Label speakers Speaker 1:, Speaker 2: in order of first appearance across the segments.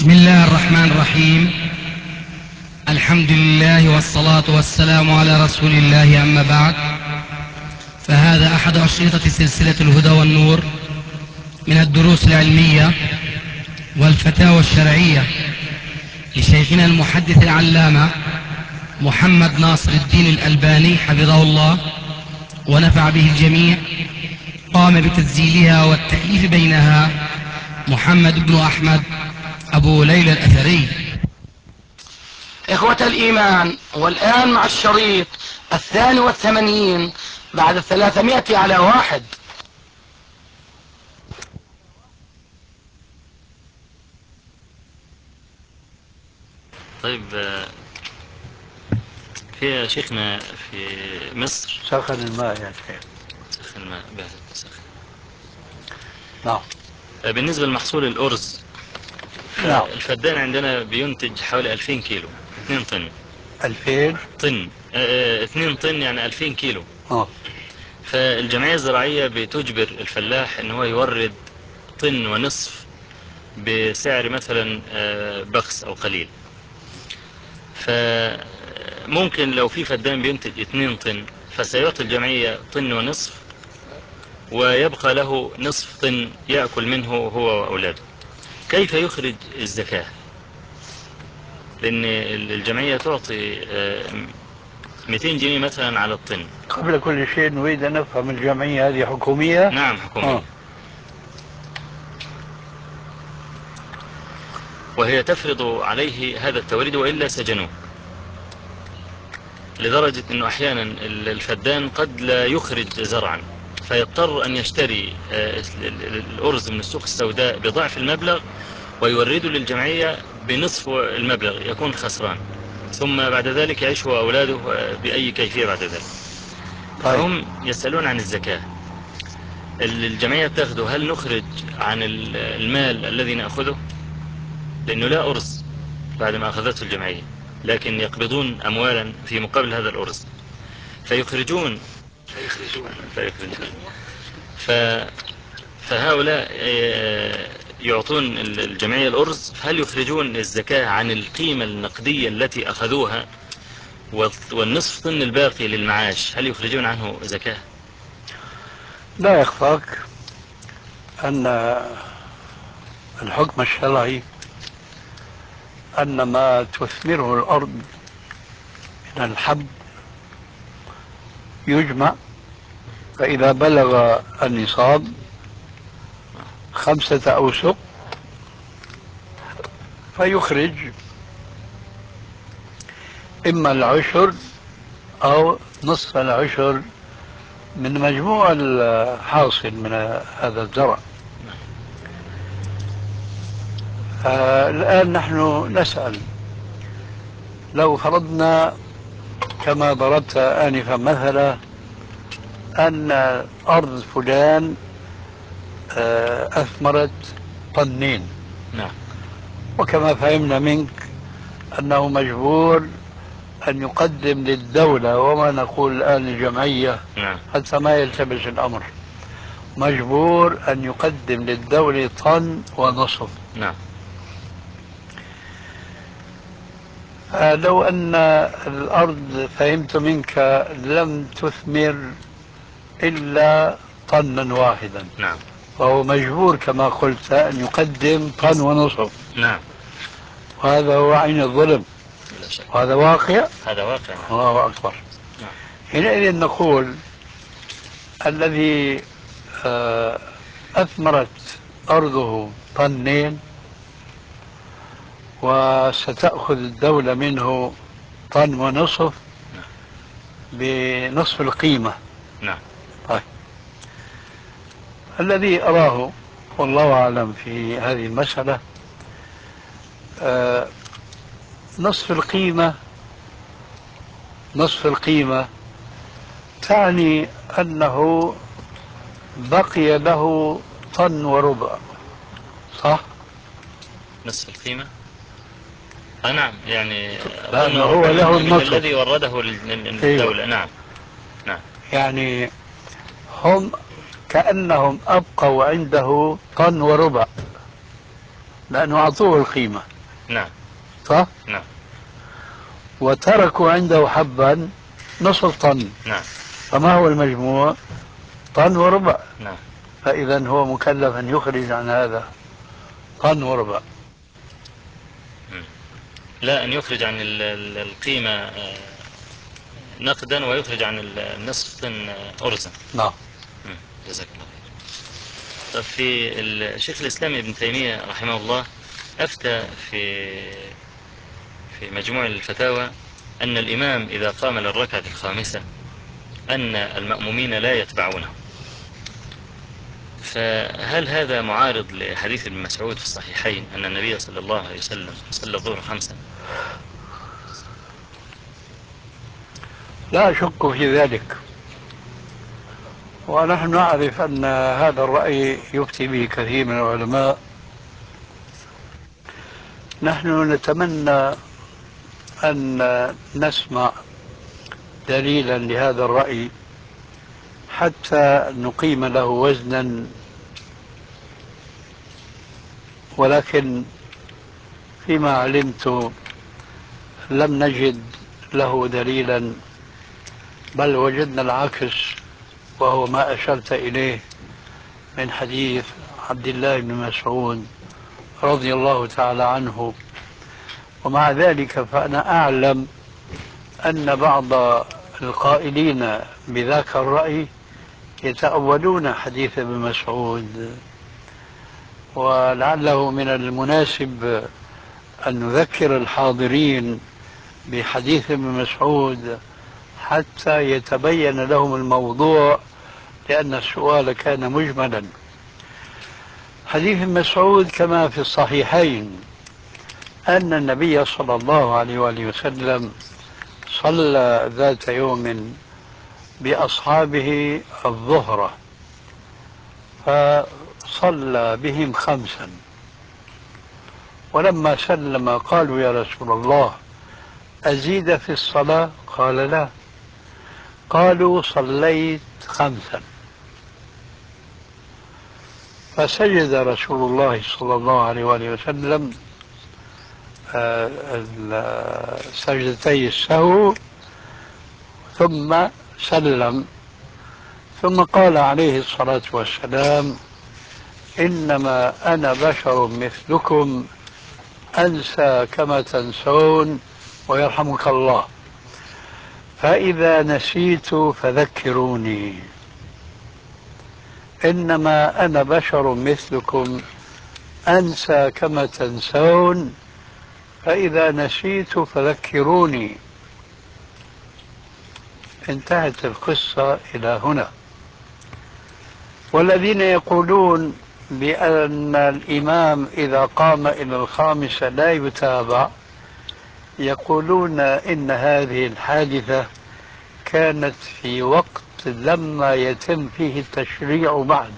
Speaker 1: بسم الله الرحمن الرحيم. الحمد لله والصلاة والسلام على رسول الله، أما بعد، فهذا أحد أشرطة سلسلة الهدى والنور من الدروس العلمية والفتاوى الشرعية لشيخنا المحدث العلامة محمد ناصر الدين الألباني حفظه الله ونفع به الجميع. قام بتسجيلها والتأليف بينها محمد بن أحمد أبو ليلى الأثري.
Speaker 2: إخوة الإيمان، والآن مع الشريط 82 بعد 300 على 1.
Speaker 3: طيب، في شيخنا في مصر
Speaker 4: سخن الماء يا شيخ.
Speaker 3: سخن الماء سخن.
Speaker 4: نعم.
Speaker 3: بالنسبة لمحصول الأرز،
Speaker 4: نعم.
Speaker 3: الفدان عندنا بينتج حوالي 2000 كيلو، 2 طن.
Speaker 4: 2000
Speaker 3: طن 2 طن يعني 2000 كيلو. فالجمعية الزراعية بتجبر الفلاح ان هو يورد طن ونصف بسعر مثلا بخس او قليل. فممكن لو في فدان بينتج 2 طن فسيعطي الجمعية طن ونصف، ويبقى له نصف طن يأكل منه هو وأولاده. كيف يخرج الزكاة؟ لأن الجمعية تعطي 200 جنيه مثلا على الطن.
Speaker 4: قبل كل شيء نريد أن نفهم الجمعية هذه حكومية؟
Speaker 3: نعم، حكومية. وهي تفرض عليه هذا التوريد وإلا سجنوه، لدرجة أنه أحيانا الفدان قد لا يخرج زرعا فيضطر أن يشتري الأرز من السوق السوداء بضعف المبلغ ويورده للجمعية بنصف المبلغ، يكون خسران، ثم بعد ذلك يعيش هو وأولاده بأي كيفية بعد ذلك.
Speaker 4: طيب.
Speaker 3: فهم يسألون عن الزكاة. الجمعية تأخذه، هل نخرج عن المال الذي نأخذه؟ لأنه لا أرز بعد ما أخذته الجمعية، لكن يقبضون أموالا في مقابل هذا الأرز فيخرجون. ف... فهؤلاء يعطون الجمعية الأرز، هل يخرجون الزكاة عن القيمة النقدية التي أخذوها والنصف طن الباقي للمعاش هل يخرجون عنه زكاة؟
Speaker 4: لا يخفاك أن الحكم الشرعي أن ما تثمره الأرض من الحب يجمع، فإذا بلغ النصاب 5 أوسق فيخرج إما العشر أو نصف العشر من مجموع الحاصل من هذا الزرع. الآن نحن نسأل، لو فرضنا كما ضربت آنفا مثلا أن أرض فلان أثمرت طنين،
Speaker 3: نعم.
Speaker 4: وكما فهمنا منك أنه مجبور أن يقدم للدولة، وما نقول الآن الجمعية
Speaker 3: نعم.
Speaker 4: حتى ما يلتبس الأمر، مجبور أن يقدم للدولة طن ونصف.
Speaker 3: نعم.
Speaker 4: لو أن الأرض فهمت منك لم تثمر إلا طنا واحدا،
Speaker 3: نعم.
Speaker 4: فهو مجبور كما قلت أن يقدم طن ونصف.
Speaker 3: نعم.
Speaker 4: وهذا هو عين الظلم،
Speaker 3: لا شك.
Speaker 4: وهذا واقع.
Speaker 3: هذا واقع. نعم.
Speaker 4: الله أكبر.
Speaker 3: نعم.
Speaker 4: حينئذ نقول الذي أثمرت أرضه طنين وستأخذ الدولة منه طن ونصف بنصف القيمة.
Speaker 3: نعم.
Speaker 4: طيب، الذي أراه والله أعلم في هذه المسألة نصف القيمة، نصف القيمة تعني أنه بقي له طن وربع، صح؟
Speaker 3: نصف القيمة. نعم، يعني
Speaker 4: لأنه
Speaker 3: طن
Speaker 4: هو
Speaker 3: وربع
Speaker 4: له
Speaker 3: من
Speaker 4: النصف.
Speaker 3: الذي ورده
Speaker 4: أيوة.
Speaker 3: للدولة. نعم. نعم.
Speaker 4: يعني هم كأنهم أبقوا عنده طن وربع لأنه أعطوه القيمة.
Speaker 3: نعم.
Speaker 4: صح؟
Speaker 3: نعم.
Speaker 4: وتركوا عنده حبا نصف طن.
Speaker 3: نعم.
Speaker 4: فما هو المجموع؟ طن وربع.
Speaker 3: نعم.
Speaker 4: فإذا هو مكلف أن يخرج عن هذا طن وربع.
Speaker 3: لا، أن يخرج عن القيمة نقدا، ويخرج عن النصف طن أرزا.
Speaker 4: نعم.
Speaker 3: جزاك الله خير. طب في الشيخ الإسلام ابن تيمية رحمه الله أفتى في مجموع الفتاوى أن الإمام إذا قام للركعة الخامسة أن المأمومين لا يتبعونه، فهل هذا معارض لحديث ابن مسعود في الصحيحين أن النبي صلى الله عليه وسلم صلى الظهر 5؟
Speaker 4: لا أشك في ذلك، ونحن نعرف أن هذا الرأي يفتي به كثير من العلماء. نحن نتمنى أن نسمع دليلا لهذا الرأي حتى نقيم له وزنا، ولكن فيما علمت لم نجد له دليلا، بل وجدنا العكس، وهو ما أشرت إليه من حديث عبد الله بن مسعود رضي الله تعالى عنه. ومع ذلك فأنا أعلم أن بعض القائلين بذاك الرأي يتأولون حديث ابن مسعود، ولعله من المناسب أن نذكر الحاضرين بحديث ابن مسعود حتى يتبين لهم الموضوع، لأن السؤال كان مجملا. حديث ابن مسعود كما في الصحيحين أن النبي صلى الله عليه وآله وسلم صلى ذات يوم بأصحابه الظهر، فصلى بهم 5، ولما سلم قالوا يا رسول الله أزيد في الصلاة؟ قال لا. قالوا صليت 5، فسجد رسول الله صلى الله عليه وآله وسلم سجدتي السهو ثم سلم، ثم قال عليه الصلاة والسلام إنما أنا بشر مثلكم أنسى كما تنسون ويرحمك الله، فإذا نسيت فذكروني. إنما أنا بشر مثلكم أنسى كما تنسون فإذا نسيت فذكروني. انتهت القصة إلى هنا. والذين يقولون بأن الإمام إذا قام إلى الخامسة لا يتابع، يقولون إن هذه الحادثة كانت في وقت لما يتم فيه التشريع بعد.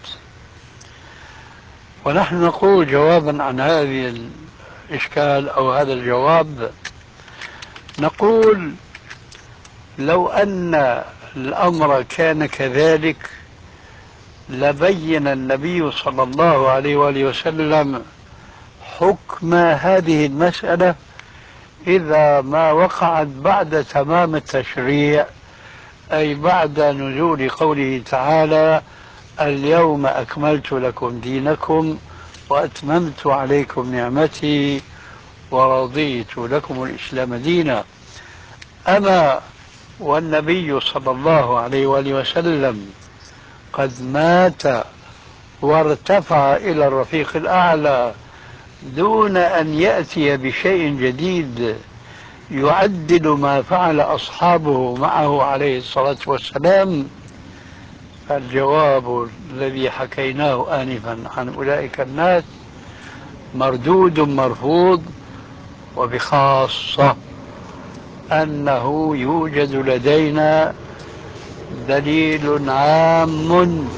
Speaker 4: ونحن نقول جوابا عن هذه الإشكال أو هذا الجواب، نقول لو أن الأمر كان كذلك لبين النبي صلى الله عليه وآله وسلم حكم هذه المسألة إذا ما وقعت بعد تمام التشريع، أي بعد نزول قوله تعالى اليوم أكملت لكم دينكم وأتممت عليكم نعمتي ورضيت لكم الإسلام دينا. أما والنبي صلى الله عليه وآله وسلم قد مات وارتفع إلى الرفيق الأعلى دون أن يأتي بشيء جديد يعدل ما فعل أصحابه معه عليه الصلاة والسلام، فالجواب الذي حكيناه آنفا عن أولئك الناس مردود مرفوض، وبخاصة أنه يوجد لدينا دليل عام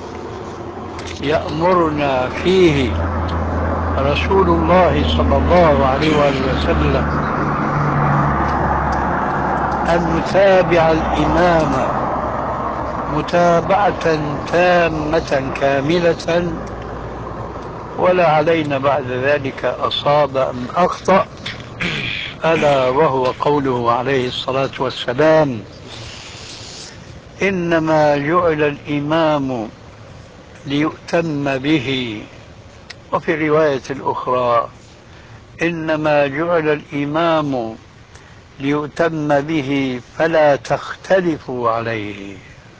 Speaker 4: يأمرنا فيه رسول الله صلى الله عليه وآله وسلم أن نتابع الإمام متابعة تامة كاملة، ولا علينا بعد ذلك أصاب أم أخطأ، ألا وهو قوله عليه الصلاة والسلام: إنما جعل الإمام ليؤتم به. وفي رواية أخرى: إنما جعل الإمام ليؤتم به فلا تختلفوا عليه.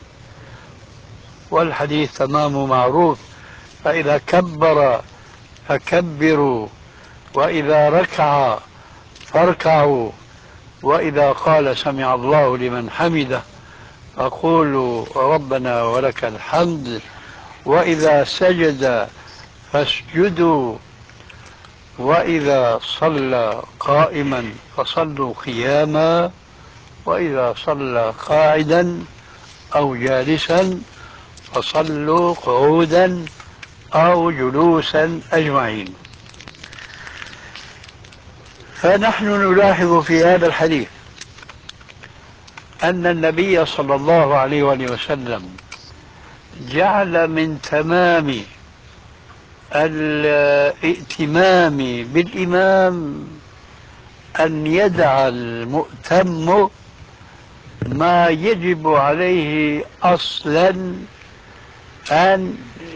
Speaker 4: والحديث تمام معروف: فإذا كبر فكبروا، وإذا ركع فاركعوا، وإذا قال سمع الله لمن حمده فقولوا ربنا ولك الحمد، وإذا سجد فاسجدوا، وإذا صلى قائما فصلوا قياما، وإذا صلى قاعدا أو جالسا فصلوا قعودا أو جلوسا أجمعين. فنحن نلاحظ في هذا الحديث أن النبي صلى الله عليه وسلم جعل من تمام الائتمام بالإمام أن يدع المؤتم ما يجب عليه أصلا أن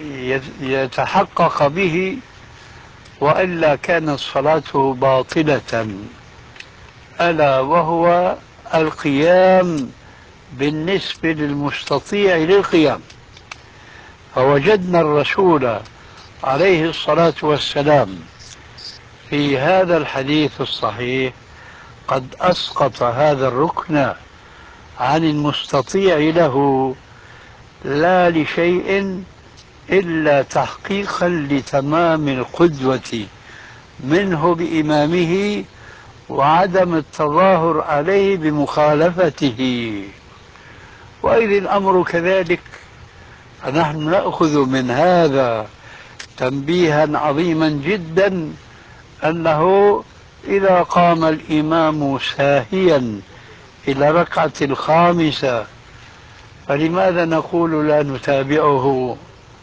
Speaker 4: يتحقق به، وإلا كانت صلاته باطلة، ألا وهو القيام بالنسبة للمستطيع للقيام. فوجدنا الرسول عليه الصلاة والسلام في هذا الحديث الصحيح قد أسقط هذا الركن عن المستطيع له، لا لشيء إلا تحقيقا لتمام القدوة منه بإمامه وعدم التظاهر عليه بمخالفته. وإذ الأمر كذلك فنحن نأخذ من هذا تنبيها عظيما جدا، أنه إذا قام الإمام ساهيا إلى ركعة الخامسة فلماذا نقول لا نتابعه؟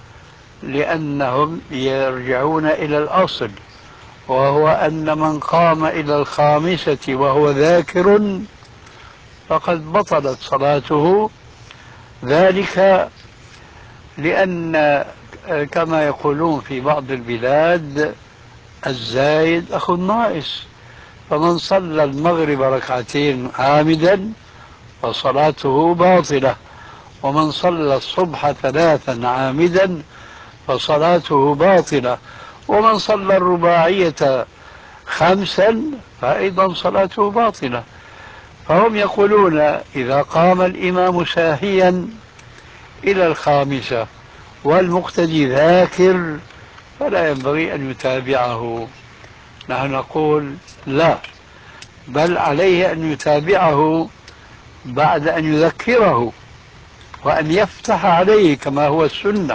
Speaker 4: لأنهم يرجعون إلى الأصل، وهو أن من قام إلى الخامسة وهو ذاكر فقد بطلت صلاته، ذلك لأن كما يقولون في بعض البلاد: الزايد أخو الناقص. فمن صلى المغرب ركعتين عامدا فصلاته باطلة، ومن صلى الصبح 3 عامدا فصلاته باطلة، ومن صلى الرباعية 5 فأيضا صلاته باطلة. فهم يقولون إذا قام الإمام ساهيا إلى الخامسة والمقتدي ذاكر فلا ينبغي أن يتابعه. نحن نقول لا، بل عليه أن يتابعه بعد أن يذكره وأن يفتح عليه كما هو السنة.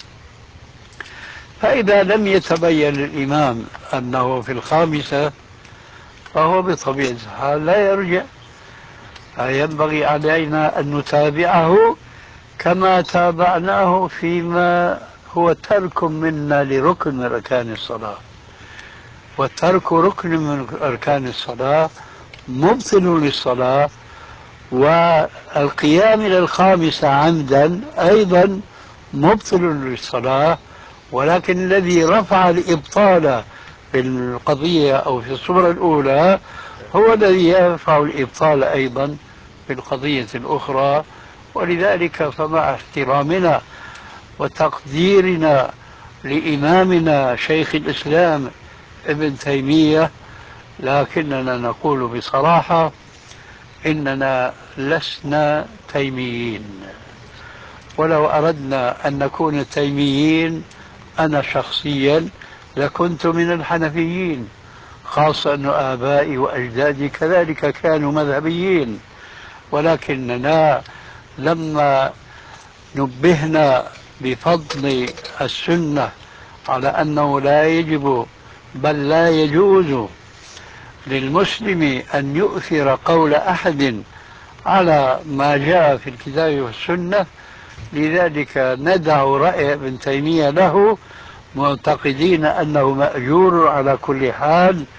Speaker 4: فإذا لم يتبين للإمام أنه في الخامسة فهو بطبيعة الحال لا يرجع، فينبغي علينا أن نتابعه كما تابعناه فيما هو ترك منا لركن من أركان الصلاة. والترك ركن من أركان الصلاة مبطل للصلاة، والقيام إلى الخامسة عمدا أيضا مبطل للصلاة. ولكن الذي رفع الإبطال في القضية أو في الصورة الأولى هو الذي يرفع الإبطال أيضا في القضية الأخرى. ولذلك فمع احترامنا وتقديرنا لإمامنا شيخ الإسلام ابن تيمية، لكننا نقول بصراحة إننا لسنا تيميين. ولو أردنا أن نكون تيميين أنا شخصيا لكنت من الحنفيين، خاصة أن آبائي وأجدادي كذلك كانوا مذهبيين. ولكننا لما نبهنا بفضل السنة على أنه لا يجب بل لا يجوز للمسلم أن يؤثر قول أحد على ما جاء في الكتاب والسنة، لذلك ندع رأي ابن تيمية له معتقدين أنه مأجور على كل حال،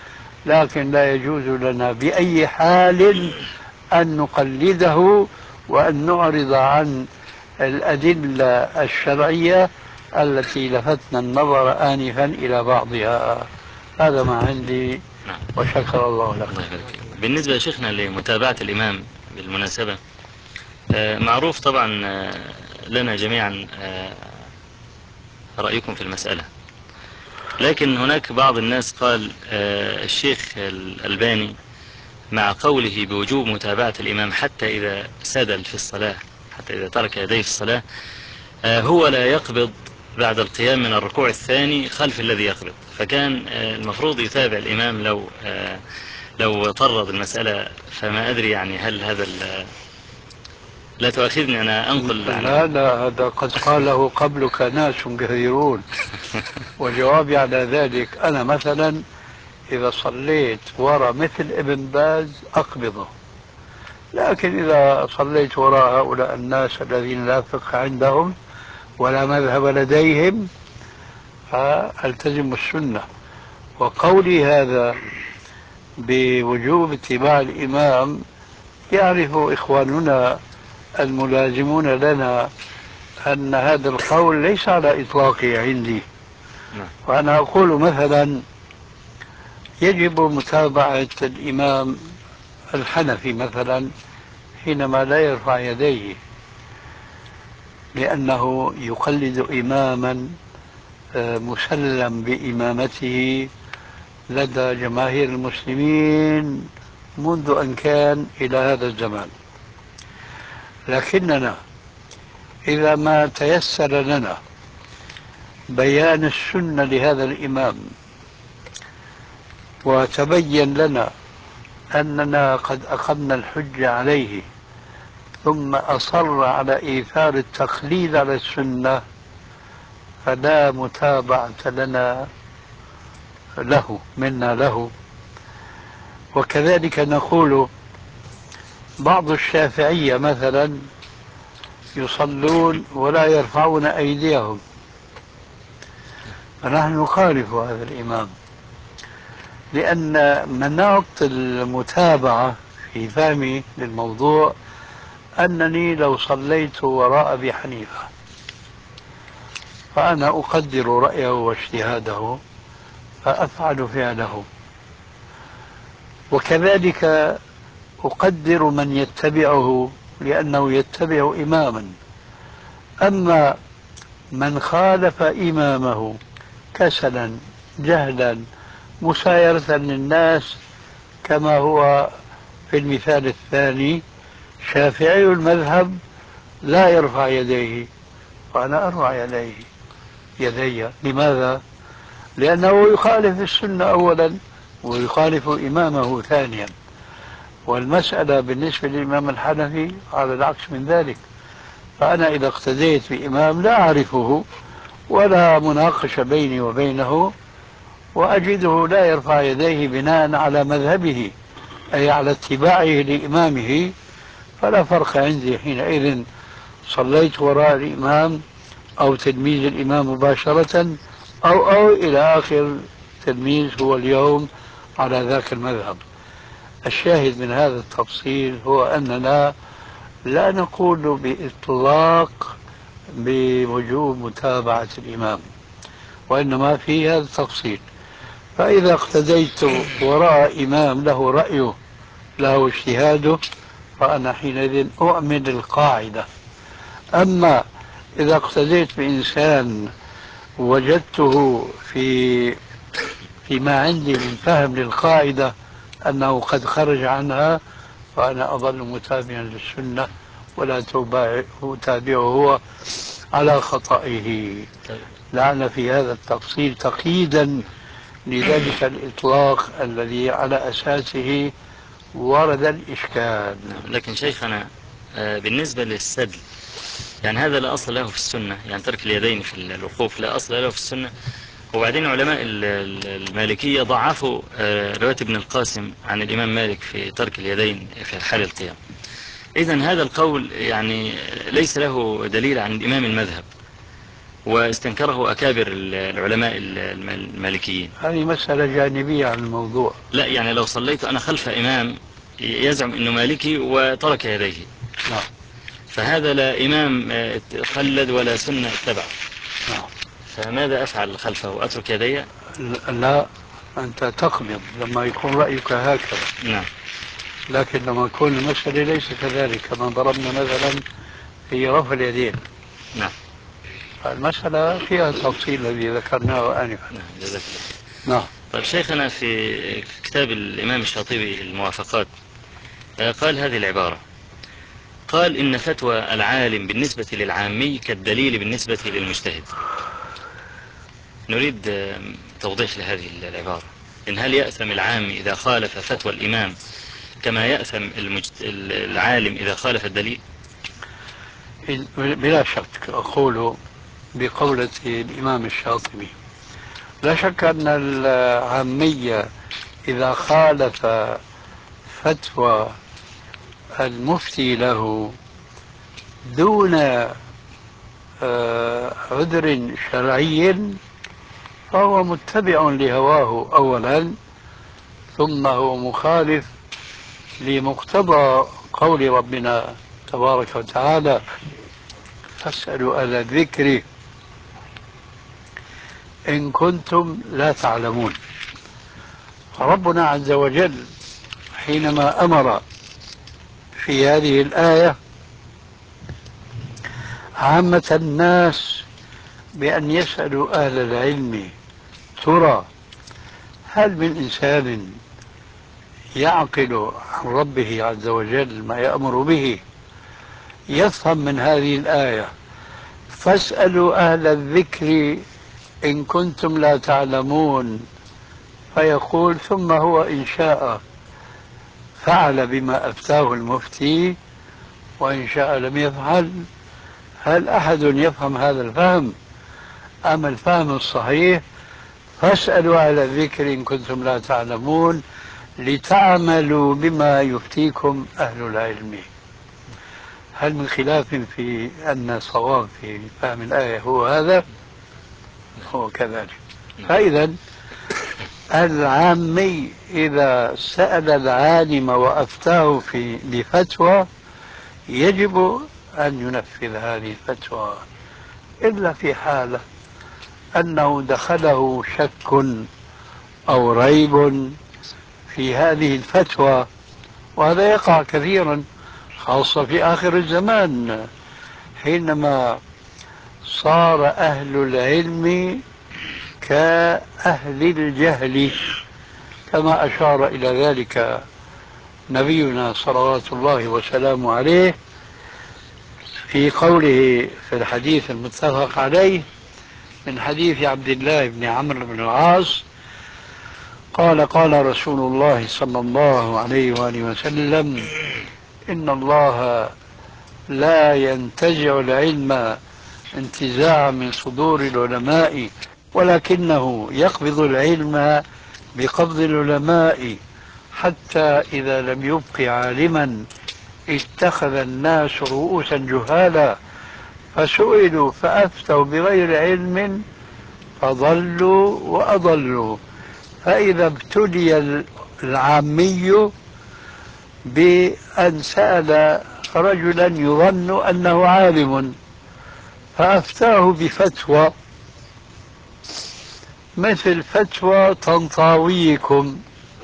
Speaker 4: لكن لا يجوز لنا بأي حال أن نقلده وأن نعرض عن الأدلة الشرعية التي لفتنا النظر آنفا إلى بعضها. هذا ما عندي،
Speaker 3: نعم.
Speaker 4: وشكر الله لك.
Speaker 3: الله يبارك فيك. بالنسبة يا شيخنا لمتابعة الإمام بالمناسبة، معروف طبعا لنا جميعا رأيكم في المسألة، لكن هناك بعض الناس قال الشيخ الألباني مع قوله بوجوب متابعة الإمام حتى إذا سدل في الصلاة، حتى إذا ترك يديه في الصلاة، هو لا يقبض بعد القيام من الركوع الثاني خلف الذي يقبض، فكان المفروض يتابع الإمام لو طرد المسألة. فما أدري يعني هل هذا لا تؤاخذني أنا أنقل
Speaker 4: لا لا، هذا قد قاله قبلك ناس كثيرون. وجوابي على ذلك، أنا مثلا إذا صليت وراء مثل ابن باز أقبضه، لكن إذا صليت وراء هؤلاء الناس الذين لا فقه عندهم ولا مذهب لديهم فألتزم السنة. وقولي هذا بوجوب اتباع الإمام يعرف إخواننا الملازمون لنا أن هذا القول ليس على إطلاقه عندي. وأنا أقول مثلا يجب متابعة الإمام الحنفي مثلا حينما لا يرفع يديه، لأنه يقلد إماما مسلم بإمامته لدى جماهير المسلمين منذ أن كان إلى هذا الزمان. لكننا إذا ما تيسر لنا بيان السنة لهذا الإمام وتبين لنا أننا قد أقمنا الحجة عليه ثم أصر على إيثار التقليد على السنة، فلا متابعة لنا منا له. وكذلك نقول بعض الشافعية مثلا يصلون ولا يرفعون أيديهم، فنحن نخالف هذا الإمام، لأن مناط المتابعة في فهمي للموضوع أنني لو صليت وراء أبي حنيفة فأنا أقدر رأيه واجتهاده فأفعل فعله، وكذلك أقدر من يتبعه لأنه يتبع إماما. أما من خالف إمامه كسلا جهلا مسايرة للناس كما هو في المثال الثاني، شافعي المذهب لا يرفع يديه وأنا أرفع يدي. لماذا؟ لأنه يخالف السنة أولا ويخالف إمامه ثانيا. والمسألة بالنسبة للإمام الحنفي على العكس من ذلك، فأنا إذا اقتديت بإمام لا أعرفه ولا مناقشة بيني وبينه وأجده لا يرفع يديه بناء على مذهبه أي على اتباعه لإمامه، فلا فرق عندي حينئذ صليت وراء الإمام أو تلميذ الإمام مباشرة أو إلى آخر تلميذ هو اليوم على ذاك المذهب. الشاهد من هذا التفصيل هو أننا لا نقول بإطلاق بوجوب متابعة الإمام، وإنما في هذا التفصيل. فإذا اقتديت وراء إمام له رأيه له اجتهاده فأنا حينئذ أؤمن القاعدة. أما إذا اقتديت بإنسان وجدته فيما عندي من فهم للقاعدة أنه قد خرج عنها فأنا أظل متابعا للسنة ولا أتابعه هو على خطئه. لعل في هذا التفصيل تقييدا لذلك الإطلاق الذي على أساسه ورد الإشكال.
Speaker 3: لكن شيخنا بالنسبة للسدل، يعني هذا لا أصل له في السنة، يعني ترك اليدين في الوقوف لا أصل له في السنة. وبعدين علماء المالكية ضعفوا رواية ابن القاسم عن الإمام مالك في ترك اليدين في حال القيام. إذن هذا القول يعني ليس له دليل عن الإمام المذهب، واستنكره أكابر العلماء المالكيين.
Speaker 4: هذه مسألة جانبية عن الموضوع.
Speaker 3: لا يعني لو صليت أنا خلف إمام يزعم أنه مالكي وترك يديه،
Speaker 4: نعم.
Speaker 3: فهذا لا إمام خلد ولا سنة اتبع،
Speaker 4: نعم.
Speaker 3: فماذا أفعل خلفه؟ أترك يدي؟
Speaker 4: لا، أنت تقبض لما يكون رأيك هكذا.
Speaker 3: نعم.
Speaker 4: لكن لما يكون المسألة ليس كذلك، كما ضربنا مثلا في رفع اليدين.
Speaker 3: نعم.
Speaker 4: المسألة فيها التفصيل الذي ذكرناه آنفا.
Speaker 3: نعم جزاك الله.
Speaker 4: نعم.
Speaker 3: طيب شيخنا، في كتاب الإمام الشاطبي الموافقات قال هذه العبارة، قال إن فتوى العالم بالنسبة للعامي كالدليل بالنسبة للمجتهد. نريد توضيح لهذه العبارة، إن هل يأثم العام إذا خالف فتوى الإمام كما يأثم العالم إذا خالف الدليل؟
Speaker 4: بلا شك أقول بقولة الإمام الشاطبي، لا شك أن العامية إذا خالف فتوى المفتي له دون عذر شرعي فهو متبع لهواه أولا، ثم هو مخالف لمقتضى قول ربنا تبارك وتعالى: فاسألوا أهل الذكر إن كنتم لا تعلمون. فربنا عز وجل حينما أمر في هذه الآية عامة الناس بأن يسألوا أهل العلم، ترى هل من إنسان يعقل عن ربه عز وجل ما يأمر به يفهم من هذه الآية فاسألوا أهل الذكر إن كنتم لا تعلمون، فيقول ثم هو إن شاء فعل بما أفتاه المفتي وإن شاء لم يفعل؟ هل أحد يفهم هذا الفهم؟ أما الفهم الصحيح فاسألوا أهل الذكر إن كنتم لا تعلمون لتعملوا بما يفتيكم أهل العلم. هل من خلاف في أن الصواب في فهم الآية هو هذا؟ هو كذلك. فإذا العامي إذا سأل العالم وأفتاه بفتوى يجب أن ينفذ هذه الفتوى، إلا في حالة أنه دخله شك أو ريب في هذه الفتوى، وهذا يقع كثيرا خاصة في آخر الزمان حينما صار أهل العلم كأهل الجهل، كما أشار إلى ذلك نبينا صلوات الله وسلامه عليه في قوله في الحديث المتفق عليه من حديث عبد الله بن عمرو بن العاص قال: قال رسول الله صلى الله عليه وآله وسلم: إن الله لا ينتزع العلم انتزاعا من صدور العلماء، ولكنه يقبض العلم بقبض العلماء، حتى إذا لم يبق عالما اتخذ الناس رؤوسا جهالا فسئلوا فأفتوا بغير علم فضلوا وأضلوا. فإذا ابتلي العامي بأن سأل رجلا يظن أنه عالم فأفتاه بفتوى مثل فتوى طنطاويكم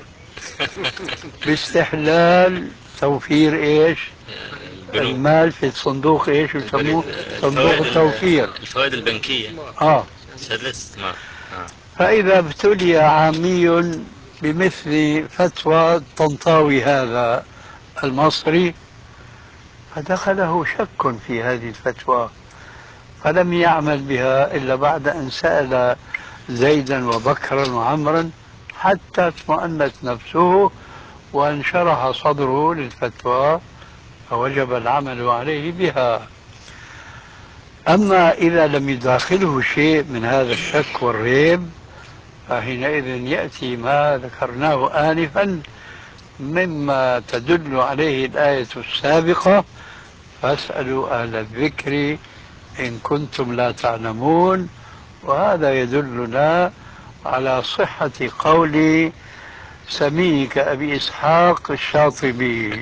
Speaker 4: باستحلال توفير ايش؟ المال في الصندوق ايش يسموه؟ صندوق التوفير،
Speaker 3: الفوائد البنكية، شهادة الاستثمار.
Speaker 4: فإذا ابتلي عامي بمثل فتوى طنطاوي هذا المصري فدخله شك في هذه الفتوى فلم يعمل بها إلا بعد أن سأل زيدا وبكرا وعمرا حتى اطمأنت نفسه وانشرح صدره للفتوى فوجب العمل عليه بها. أما إذا لم يداخله شيء من هذا الشك والريب فحينئذ يأتي ما ذكرناه آنفا مما تدل عليه الآية السابقة: فاسألوا أهل الذكر إن كنتم لا تعلمون. وهذا يدلنا على صحة قول سميك أبي إسحاق الشاطبي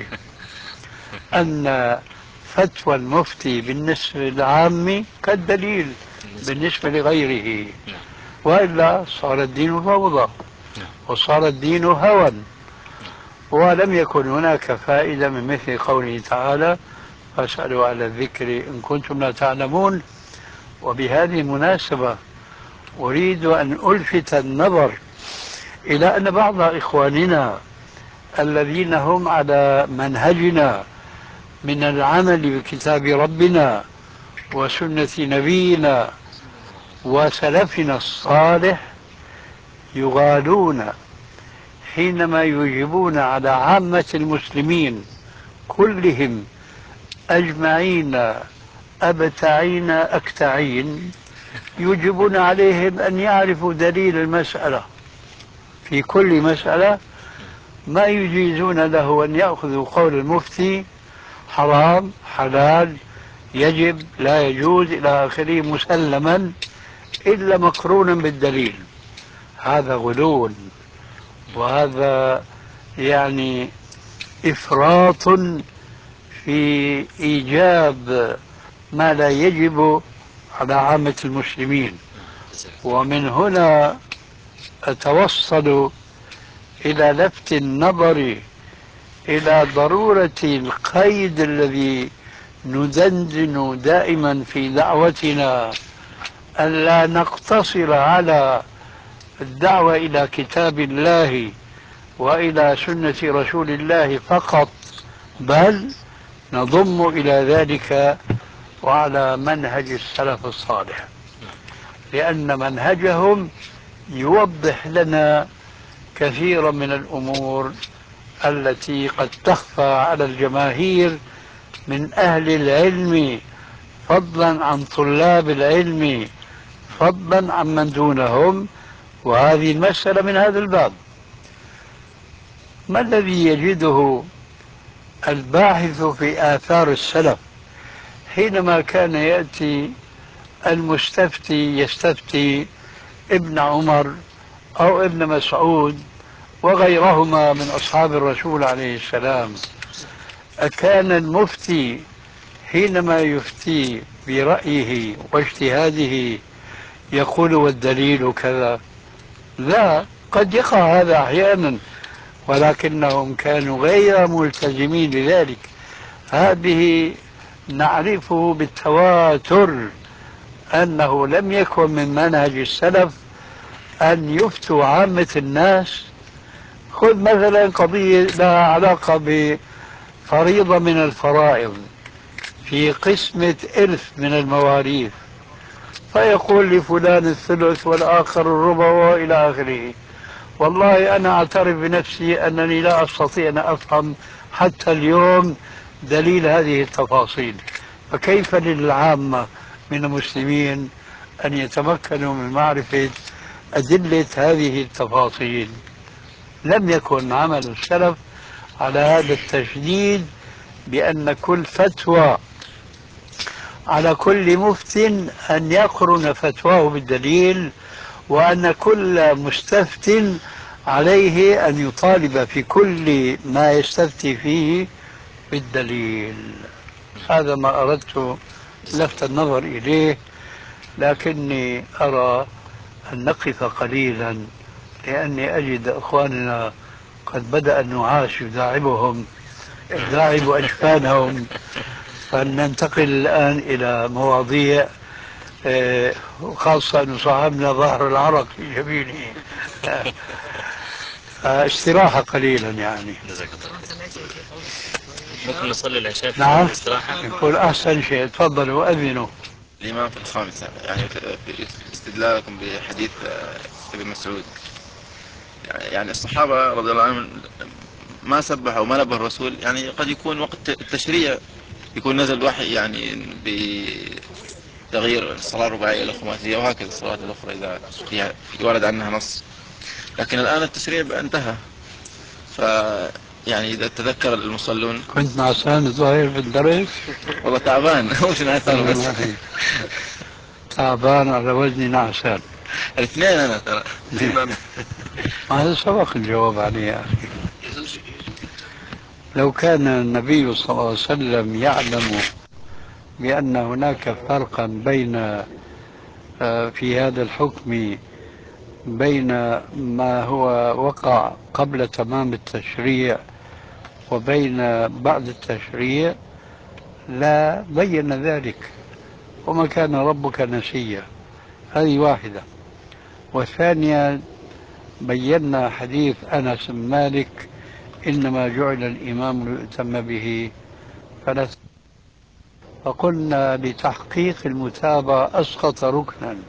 Speaker 4: أن فتوى المفتي بالنسبة للعام كالدليل بالنسبة لغيره، وإلا صار الدين فوضى وصار الدين هوى. ولم يكن هناك فائدة من مثل قوله تعالى فاسألوا على الذكر إن كنتم لا تعلمون. وبهذه المناسبة أريد أن ألفت النظر إلى أن بعض إخواننا الذين هم على منهجنا من العمل بكتاب ربنا وسنة نبينا وسلفنا الصالح يغالون حينما يجيبون على عامة المسلمين كلهم أجمعين أبتعين أكتعين، يجبون عليهم أن يعرفوا دليل المسألة في كل مسألة، ما يجيزون له أن يأخذوا قول المفتي حرام حلال يجب لا يجوز إلى آخره مسلما إلا مقرونا بالدليل. هذا غلو، وهذا يعني إفراط في إيجاب ما لا يجب على عامة المسلمين. ومن هنا أتوصل إلى لفت النظر إلى ضرورة القيد الذي ندندن دائما في دعوتنا، ألا نقتصر على الدعوة إلى كتاب الله وإلى سنة رسول الله فقط، بل نضم إلى ذلك وعلى منهج السلف الصالح، لأن منهجهم يوضح لنا كثيرا من الأمور التي قد تخفى على الجماهير من أهل العلم، فضلا عن طلاب العلم، فضلا عن من دونهم. وهذه المسألة من هذا الباب. ما الذي يجده الباحث في آثار السلف حينما كان يأتي المستفتي يستفتي ابن عمر أو ابن مسعود وغيرهما من أصحاب الرسول عليه السلام؟ أكان المفتي حينما يفتي برأيه واجتهاده يقول والدليل كذا؟ لا، قد يقع هذا أحيانا، ولكنهم كانوا غير ملتزمين بذلك. هذه نعرفه بالتواتر أنه لم يكن من منهج السلف أن يفتوا عامة الناس. خذ مثلا قضية لها علاقة بفريضة من الفرائض في قسمة إرث من المواريث، فيقول لفلان الثلث والآخر الربع وإلى آخره. والله أنا أعترف بنفسي أنني لا أستطيع أن أفهم حتى اليوم دليل هذه التفاصيل، فكيف للعامة من المسلمين أن يتمكنوا من معرفة أدلة هذه التفاصيل؟ لم يكن عمل السلف على هذا التشديد بأن كل فتوى على كل مفت أن يقرن فتواه بالدليل، وأن كل مستفت عليه أن يطالب في كل ما يستفتي فيه بالدليل. هذا ما أردت لفت النظر إليه، لكني أرى أن نقف قليلا لأني أجد أخواننا قد بدأ النعاس يداعبهم يداعب أجفانهم، فلننتقل الآن إلى مواضيع، وخاصة أن صاحبنا ظهر العرق في جبينه. استراحة قليلا يعني.
Speaker 3: ممكن نصلي العشاء في
Speaker 4: نعم،
Speaker 3: الاستراحة؟
Speaker 4: يقول أحسن شيء، تفضلوا أذنوا.
Speaker 5: الإمام في الخامسة، يعني استدلالكم بحديث ابن مسعود، يعني الصحابة رضي الله عنهم ما سبحوا وما نبه الرسول، يعني قد يكون وقت التشريع يكون نزل وحي يعني بتغيير الصلاة الرباعية إلى خماسية وهكذا الصلوات الأخرى إذا ورد عنها نص. لكن الآن التشريع انتهى، يعني إذا تذكر المصلون.
Speaker 4: كنت نعسان الظاهر في الدرس.
Speaker 5: والله تعبان مش نعسان بس.
Speaker 4: تعبان على وزني نعسان.
Speaker 5: الاثنين أنا ترى.
Speaker 4: هذا سبق الجواب عليه يا أخي. لو كان النبي صلى الله عليه وسلم يعلم بأن هناك فرقا بين في هذا الحكم بين ما هو وقع قبل تمام التشريع وبين بعد التشريع لا بين ذلك، وما كان ربك نسيا. هذه واحدة. وثانيا بينا حديث أنس بن مالك إنما جعل الإمام ليؤتم به فقلنا لتحقيق المتابعة أسقط ركنا.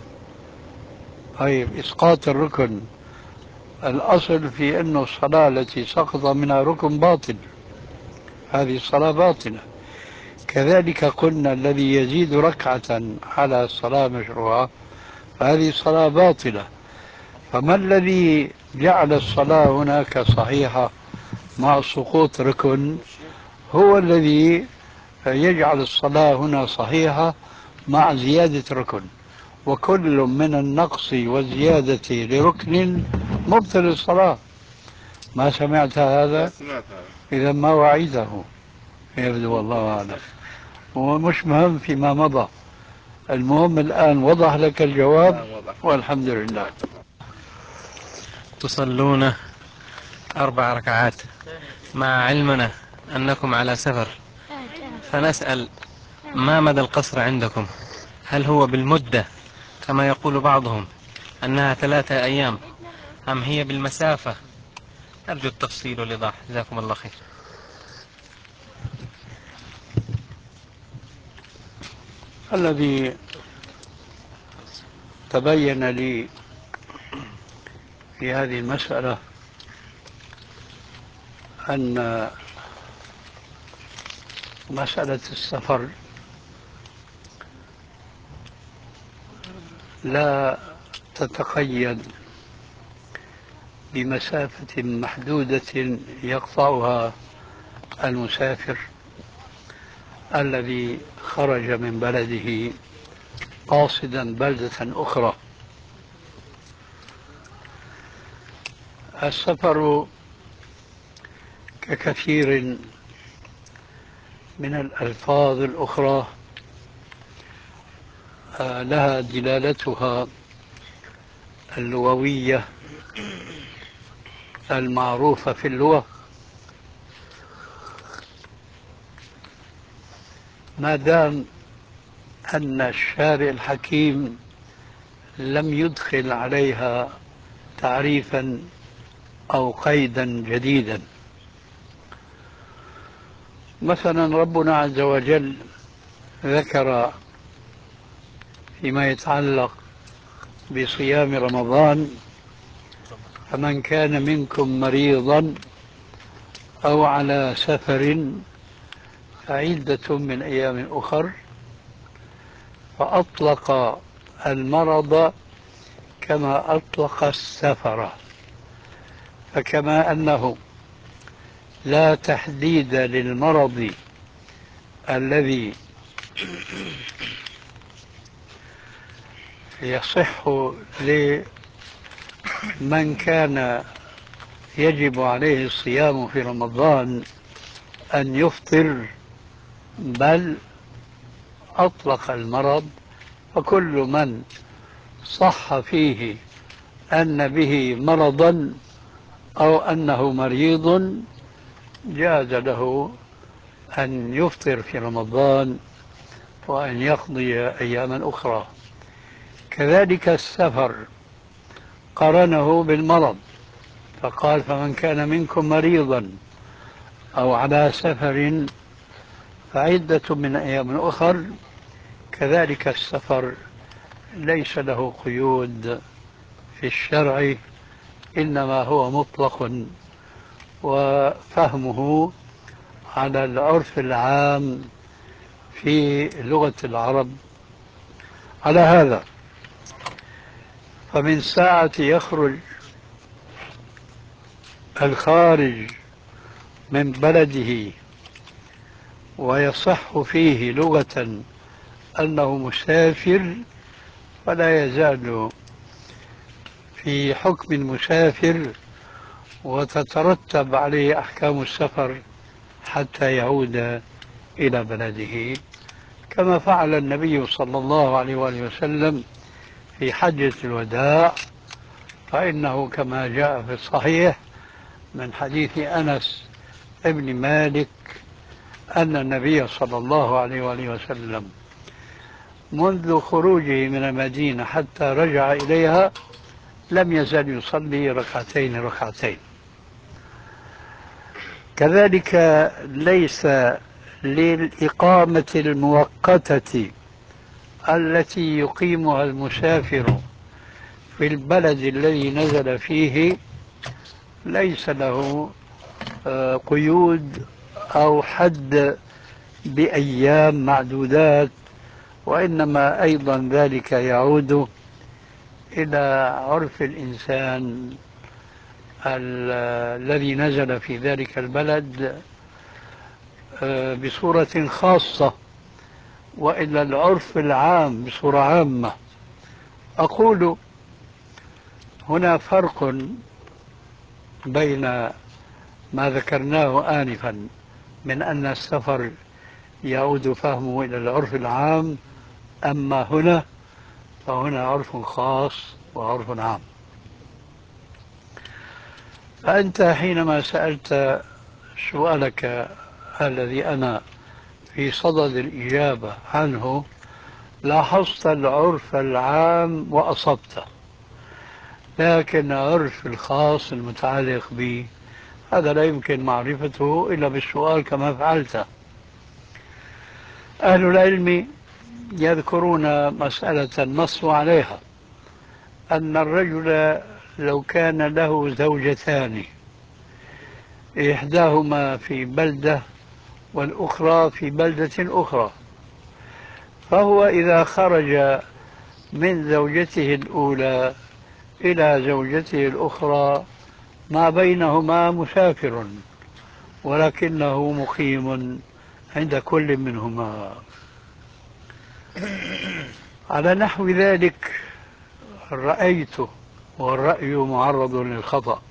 Speaker 4: طيب إسقاط الركن الأصل في أن الصلاة التي سقط منها ركن باطل، هذه الصلاة باطلة. كذلك قلنا الذي يزيد ركعة على الصلاة مشروعة فهذه الصلاة باطلة. فما الذي جعل الصلاة هناك صحيحة مع سقوط ركن هو الذي يجعل الصلاة هنا صحيحة مع زيادة ركن، وكل من النقص والزيادة لركن مبطل الصلاة. ما سمعت هذا؟ إذا ما وعيده يبدو والله أعلم، ومش مهم فيما مضى. المهم الآن وضح لك الجواب والحمد لله.
Speaker 6: تصلون 4 ركعات مع علمنا أنكم على سفر، فنسأل ما مدى القصر عندكم؟ هل هو بالمدة كما يقول بعضهم أنها 3 أيام، أم هي بالمسافة؟ أرجو التفصيل والإيضاح، جزاكم الله خير.
Speaker 4: الذي تبين لي في هذه المسألة أن مسألة السفر لا تتقيد بمسافة محدودة يقطعها المسافر الذي خرج من بلده قاصدا بلدة أخرى. السفر ككثير من الألفاظ الأخرى لها دلالتها اللغوية المعروفة في اللغة. ما دام أن الشارع الحكيم لم يدخل عليها تعريفا أو قيدا جديدا. مثلا ربنا عز وجل ذكر فيما يتعلق بصيام رمضان فمن كان منكم مريضا أو على سفر فعدة من أيام أخر، فأطلق المرض كما أطلق السفر. فكما أنه لا تحديد للمرض الذي يصح لمن كان يجب عليه الصيام في رمضان أن يفطر، بل أطلق المرض، فكل من صح فيه أن به مرضا أو أنه مريض جاز له أن يفطر في رمضان وأن يقضي أياما أخرى. كذلك السفر قرنه بالمرض فقال فمن كان منكم مريضا أو على سفر فعدة من أيام أخر. كذلك السفر ليس له قيود في الشرع، إنما هو مطلق وفهمه على العرف العام في لغة العرب. على هذا فمن ساعة يخرج الخارج من بلده ويصح فيه لغة أنه مسافر، فلا يزال في حكم المسافر وتترتب عليه أحكام السفر حتى يعود إلى بلده، كما فعل النبي صلى الله عليه وآله وسلم في حجة الوداع. فإنه كما جاء في الصحيح من حديث أنس ابن مالك أن النبي صلى الله عليه وآله وسلم منذ خروجه من المدينة حتى رجع إليها لم يزل يصلي ركعتين ركعتين. كذلك ليس للإقامة المؤقتة التي يقيمها المسافر في البلد الذي نزل فيه ليس له قيود أو حد بأيام معدودات، وإنما أيضا ذلك يعود إلى عرف الإنسان الذي نزل في ذلك البلد بصورة خاصة، وإلى العرف العام بصورة عامة. أقول هنا فرق بين ما ذكرناه آنفا من أن السفر يعود فهمه إلى العرف العام، أما هنا فهنا عرف خاص وعرف عام. فأنت حينما سألت سؤالك الذي أنا في صدد الإجابة عنه لاحظت العرف العام وأصبته، لكن العرف الخاص المتعلق به هذا لا يمكن معرفته إلا بالسؤال كما فعلت. أهل العلم يذكرون مسألة نص عليها، أن الرجل لو كان له زوجتان إحداهما في بلدة والأخرى في بلدة أخرى، فهو إذا خرج من زوجته الأولى إلى زوجته الأخرى ما بينهما مسافر ولكنه مقيم عند كل منهما. على نحو ذلك رأيت، والرأي معرض للخطأ،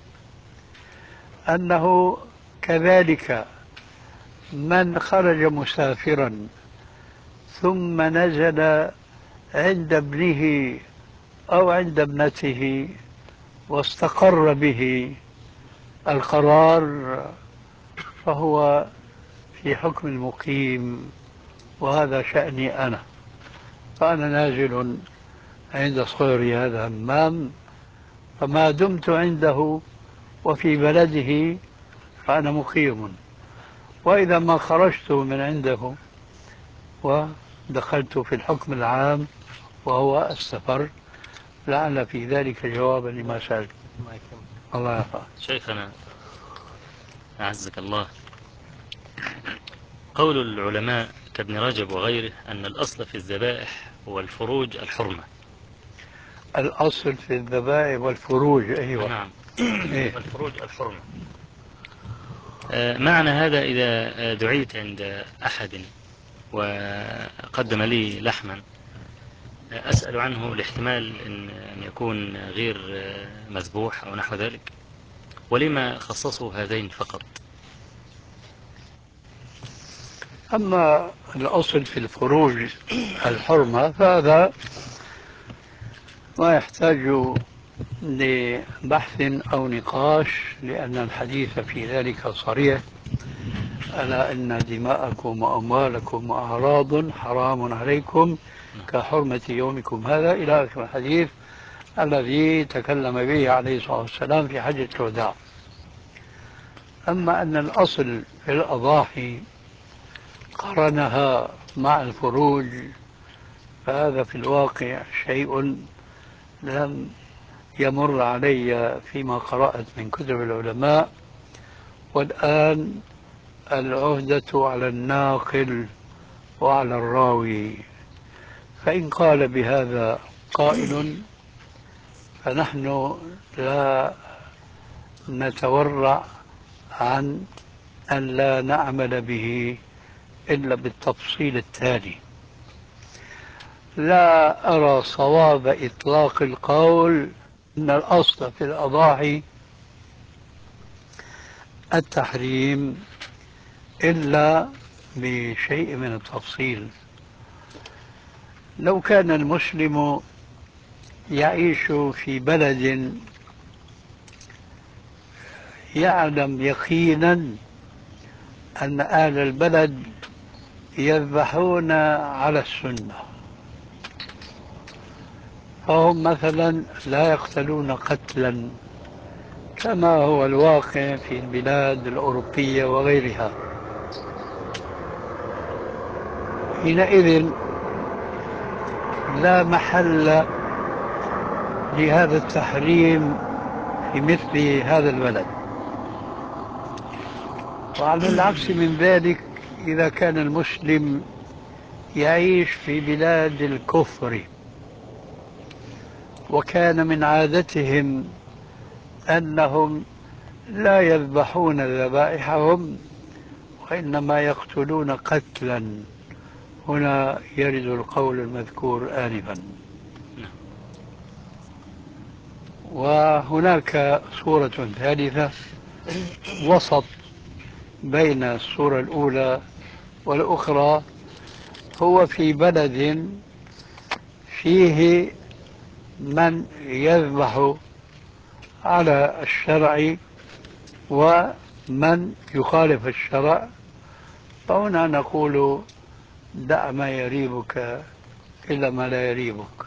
Speaker 4: أنه كذلك من خرج مسافرا ثم نزل عند ابنه أو عند ابنته واستقر به القرار فهو في حكم المقيم، وهذا شأني أنا. فأنا نازل عند صغري هذا همام، فما دمت عنده وفي بلده فأنا مقيم، وإذا ما خرجت من عنده ودخلت في الحكم العام وهو السفر. لعل في ذلك جوابا لما سألت. الله يرحمه.
Speaker 3: شيخنا أعزك الله، قول العلماء كابن رجب وغيره أن الأصل في الذبائح والفروج الحرمة.
Speaker 4: الأصل في الذبائح والفروج، أيوة.
Speaker 3: نعم.
Speaker 4: إيه؟
Speaker 3: والفروج الحرمة. معنى هذا إذا دعيت عند أحد وقدم لي لحما أسأل عنه لاحتمال أن يكون غير مذبوح أو نحو ذلك، ولما خصصوا هذين فقط؟
Speaker 4: أما الأصل في الفروج الحرمة فهذا ما يحتاج لبحث أو نقاش، لأن الحديث في ذلك صريح: ألا إن دماءكم وأموالكم وأعراض حرام عليكم كحرمة يومكم هذا، إلى آخر الحديث الذي تكلم به عليه الصلاة والسلام في حجة الوداع. أما أن الأصل في الأضاحي قرنها مع الفروج فهذا في الواقع شيء لم يمر علي فيما قرأت من كتب العلماء، والآن العهدة على الناقل وعلى الراوي، فإن قال بهذا قائل فنحن لا نتورع عن أن لا نعمل به إلا بالتفصيل التالي. لا أرى صواب إطلاق القول أن الأصل في الأضاحي التحريم إلا بشيء من التفصيل. لو كان المسلم يعيش في بلد يعلم يقينا أن أهل البلد يذبحون على السنة، فهم مثلا لا يقتلون قتلا كما هو الواقع في البلاد الأوروبية وغيرها، حينئذ لا محل لهذا التحريم في مثل هذا البلد. وعلى العكس من ذلك، إذا كان المسلم يعيش في بلاد الكفر وكان من عادتهم أنهم لا يذبحون ذبائحهم وإنما يقتلون قتلا، هنا يرد القول المذكور آنفا. وهناك صورة ثالثة وسط بين الصورة الأولى والأخرى، هو في بلد فيه من يذبح على الشرع ومن يخالف الشرع، فهنا نقول دع ما يريبك إلا ما لا يريبك.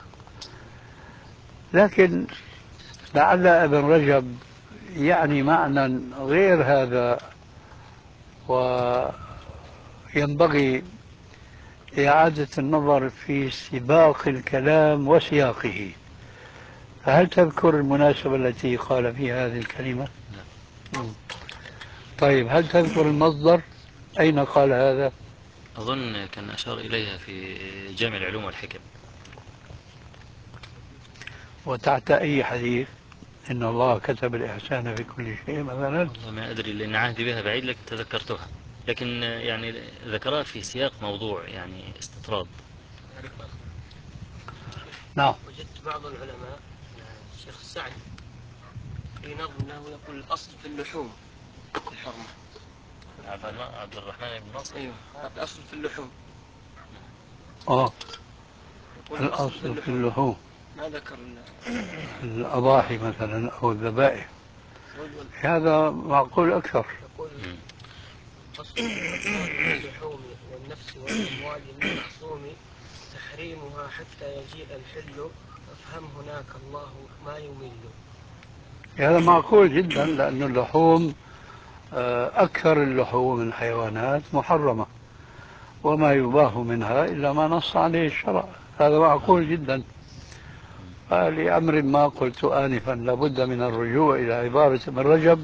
Speaker 4: لكن لعل ابن رجب يعني معنى غير هذا، وينبغي إعادة النظر في سباق الكلام وسياقه. فهل تذكر المناسبة التي قال فيها هذه الكلمة؟ طيب، هل تذكر المصدر أين قال هذا؟
Speaker 3: أظن كان أشار إليها في جامع العلوم والحكم.
Speaker 4: وتحت أي حديث؟ إن الله كتب الإحسان في كل شيء مثلا.
Speaker 3: والله ما أدري لأن عهدي بها بعيد، لكن تذكرتها، لكن يعني ذكرها في سياق موضوع يعني استطراد.
Speaker 4: نعم.
Speaker 7: وجدت بعض العلماء الشيخ السعدي في نظم له يقول الأصل في اللحوم الحرمة.
Speaker 3: عبد الرحمن بن ناصر.
Speaker 7: أيوه، الأصل في اللحوم.
Speaker 4: الأصل في اللحوم،
Speaker 7: ما ذكر
Speaker 4: الأضاحي مثلا أو الذبائح، هذا معقول أكثر.
Speaker 7: يقول أصل اللحوم والنفس والأموال المعصوم تحريمها حتى يجيء الحل، فافهم هناك الله ما يمل.
Speaker 4: هذا معقول جدا، لأن اللحوم أكثر اللحوم من الحيوانات محرمة، وما يباح منها إلا ما نص عليه الشرع، هذا معقول جدا. لأمر ما قلت آنفا لابد من الرجوع إلى عبارة ابن رجب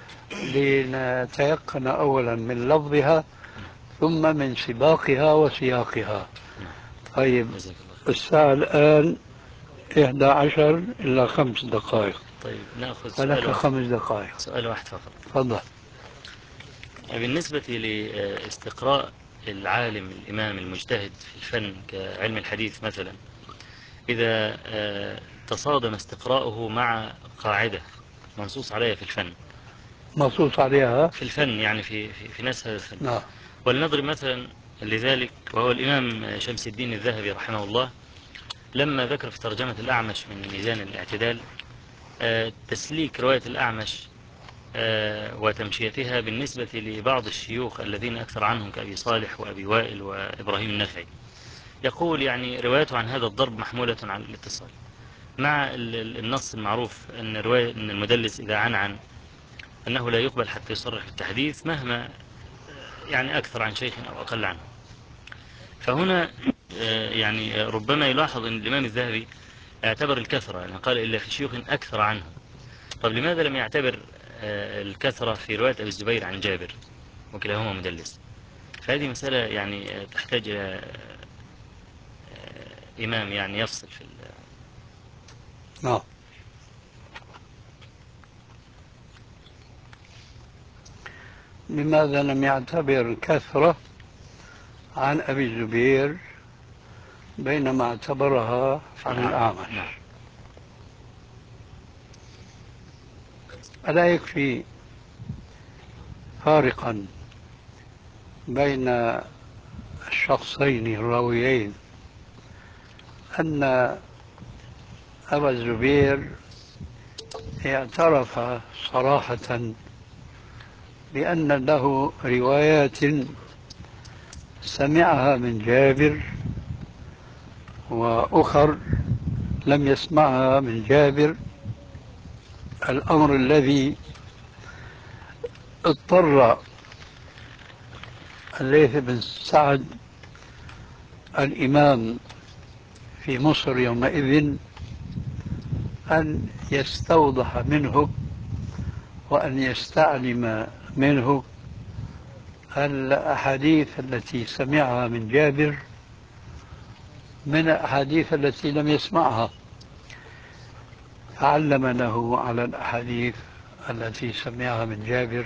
Speaker 4: لنتيقن أولا من لفظها ثم من سباقها وسياقها. طيب، الساعة الآن 11 إلا 5 دقائق.
Speaker 3: طيب نأخذ
Speaker 4: فلك
Speaker 3: سؤال
Speaker 4: 5 دقائق.
Speaker 3: سؤال واحد فقط.
Speaker 4: تفضل.
Speaker 3: بالنسبة لاستقراء العالم الإمام المجتهد في الفن كعلم الحديث مثلا، إذا تصادم استقراؤه مع قاعدة منصوص عليها في الفن،
Speaker 4: منصوص عليها
Speaker 3: في الفن يعني في نفس هذا الفن.
Speaker 4: نعم.
Speaker 3: ولنضرب مثلا لذلك، وهو الإمام شمس الدين الذهبي رحمه الله لما ذكر في ترجمة الأعمش من ميزان الاعتدال تسليك رواية الأعمش وتمشيتها بالنسبة لبعض الشيوخ الذين أكثر عنهم كأبي صالح وأبي وائل وإبراهيم النخعي، يقول يعني روايته عن هذا الضرب محمولة على الاتصال، مع النص المعروف أن المدلس إذا عن أنه لا يقبل حتى يصرح بالتحديث مهما يعني أكثر عن شيخ أو أقل عنه. فهنا يعني ربما يلاحظ أن الإمام الذهبي اعتبر الكثرة، يعني قال إلا في شيوخ أكثر عنه. طب لماذا لم يعتبر الكثرة في رواية أبي الزبير عن جابر وكلاهما مدلس؟ فهذه مسألة يعني تحتاج إلى إمام يعني يفصل في
Speaker 4: نعم. لماذا لم يعتبر كثرة عن أبي الزبير بينما اعتبرها عن الأعمش؟ ألا يكفي فارقا بين الشخصين الراويين أن أبا الزبير اعترف صراحة بأن له روايات سمعها من جابر وأخر لم يسمعها من جابر، الأمر الذي اضطر الليث بن سعد الإمام في مصر يومئذ أن يستوضح منه وأن يستعلم منه الأحاديث التي سمعها من جابر من الأحاديث التي لم يسمعها، فعلم له على الأحاديث التي سمعها من جابر.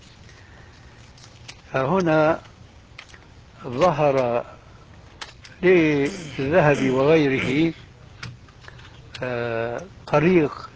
Speaker 4: فهنا ظهر للذهبي وغيره طريق